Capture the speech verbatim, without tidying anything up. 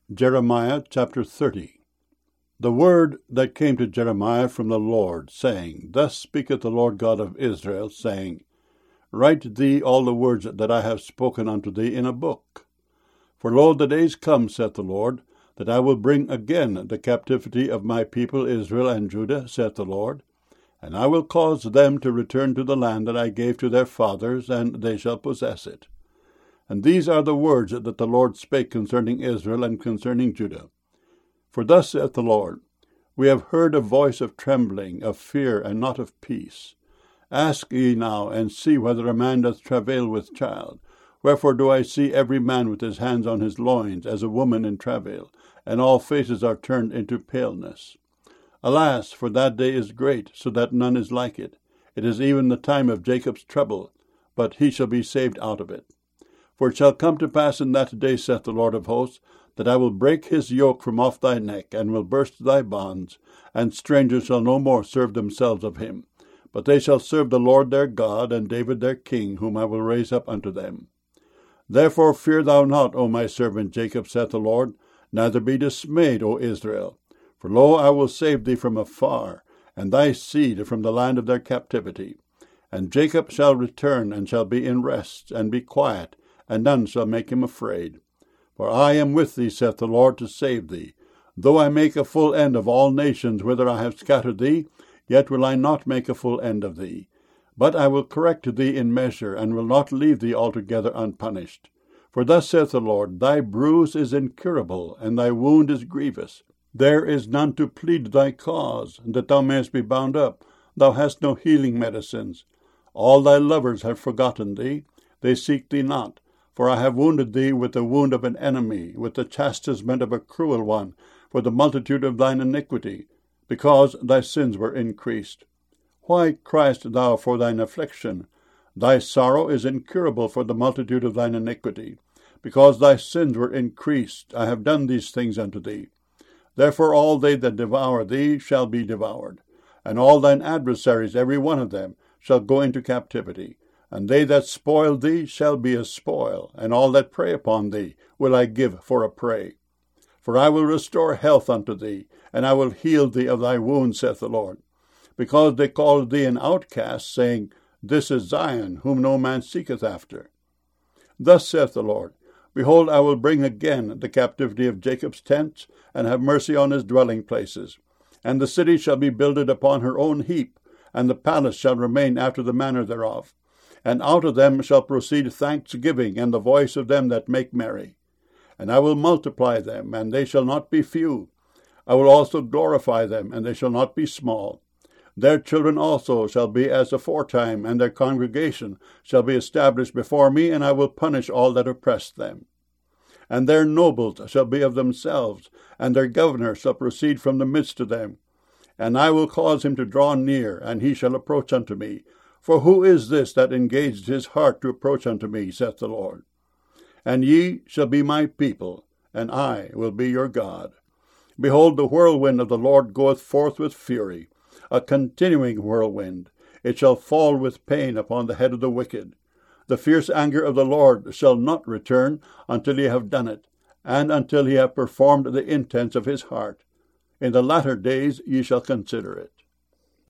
Jeremiah chapter thirty. The word that came to Jeremiah from the Lord, saying, Thus speaketh the Lord God of Israel, saying, Write thee all the words that I have spoken unto thee in a book. For lo, the days come, saith the Lord, that I will bring again the captivity of my people Israel and Judah, saith the Lord, and I will cause them to return to the land that I gave to their fathers, and they shall possess it. And these are the words that the Lord spake concerning Israel and concerning Judah. For thus saith the Lord, We have heard a voice of trembling, of fear, and not of peace. Ask ye now, and see whether a man doth travail with child. Wherefore do I see every man with his hands on his loins, as a woman in travail, and all faces are turned into paleness. Alas, for that day is great, so that none is like it. It is even the time of Jacob's trouble, but he shall be saved out of it. For it shall come to pass in that day, saith the Lord of hosts, that I will break his yoke from off thy neck, and will burst thy bonds, and strangers shall no more serve themselves of him. But they shall serve the Lord their God, and David their king, whom I will raise up unto them. Therefore fear thou not, O my servant Jacob, saith the Lord, neither be dismayed, O Israel. For lo, I will save thee from afar, and thy seed from the land of their captivity. And Jacob shall return, and shall be in rest, and be quiet, and none shall make him afraid. For I am with thee, saith the Lord, to save thee. Though I make a full end of all nations whither I have scattered thee, yet will I not make a full end of thee. But I will correct thee in measure, and will not leave thee altogether unpunished. For thus saith the Lord, Thy bruise is incurable, and thy wound is grievous. There is none to plead thy cause, that thou mayest be bound up. Thou hast no healing medicines. All thy lovers have forgotten thee. They seek thee not. For I have wounded thee with the wound of an enemy, with the chastisement of a cruel one, for the multitude of thine iniquity, because thy sins were increased. Why criest thou for thine affliction? Thy sorrow is incurable for the multitude of thine iniquity. Because thy sins were increased, I have done these things unto thee. Therefore all they that devour thee shall be devoured, and all thine adversaries, every one of them, shall go into captivity. And they that spoil thee shall be a spoil, and all that prey upon thee will I give for a prey. For I will restore health unto thee, and I will heal thee of thy wounds, saith the Lord. Because they called thee an outcast, saying, This is Zion, whom no man seeketh after. Thus saith the Lord, Behold, I will bring again the captivity of Jacob's tents, and have mercy on his dwelling places. And the city shall be builded upon her own heap, and the palace shall remain after the manner thereof. And out of them shall proceed thanksgiving, and the voice of them that make merry. And I will multiply them, and they shall not be few. I will also glorify them, and they shall not be small. Their children also shall be as aforetime, and their congregation shall be established before me, and I will punish all that oppress them. And their nobles shall be of themselves, and their governor shall proceed from the midst of them. And I will cause him to draw near, and he shall approach unto me. For who is this that engaged his heart to approach unto me, saith the Lord? And ye shall be my people, and I will be your God. Behold, the whirlwind of the Lord goeth forth with fury, a continuing whirlwind. It shall fall with pain upon the head of the wicked. The fierce anger of the Lord shall not return until he have done it, and until he have performed the intents of his heart. In the latter days ye shall consider it.